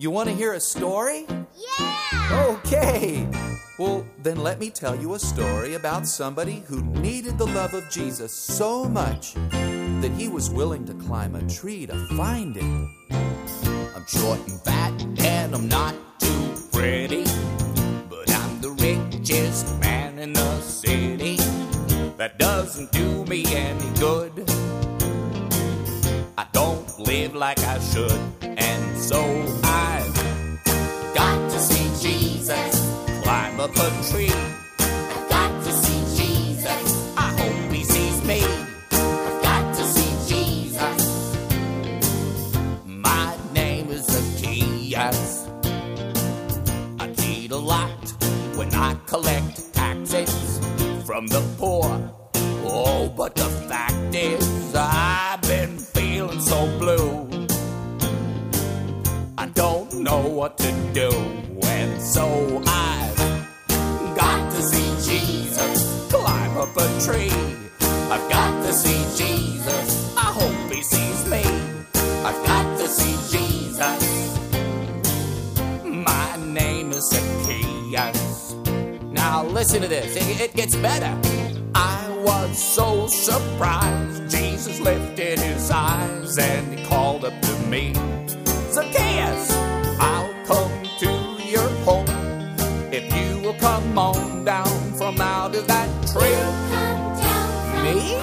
You want to hear a story? Yeah! Okay. Well, then let me tell you a story about somebody who needed the love of Jesus so much that he was willing to climb a tree to find it. I'm short and fat and I'm not too pretty, but I'm the richest man in the city. That doesn't do me any good. I don't live like I should, and so I've got to see Jesus climb up a tree. I've got to see Jesus. I hope he sees me. I've got to see Jesus. My name is Zacchaeus. I cheat a lot when I collect taxes from the poor. Oh, but the fact is, I've been feeling so blue. I don't know what to do, and so I've got to see Jesus climb up a tree. I've got to see Jesus. I hope he sees me. I've got to see Jesus. My name is Zacchaeus. Now listen to this. It gets better. I was so surprised. Jesus lifted his eyes and he called up to me. Zacchaeus, I'll come to your home if you will come on down from out of that tree. Me?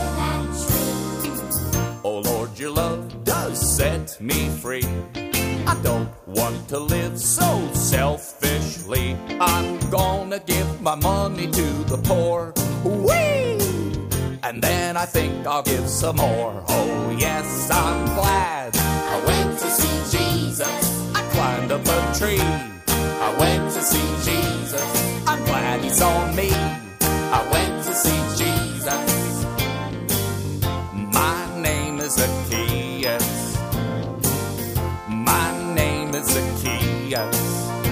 Oh Lord, your love does set me free. I don't want to live so selfishly. I'm gonna give my money to the poor. Whee! And then I think I'll give some more. Oh yes, I'm glad I went to see Jesus. I climbed up a tree. I went to see Jesus. I'm glad he saw me. I went to see Jesus. My name is Zacchaeus. My name is Zacchaeus.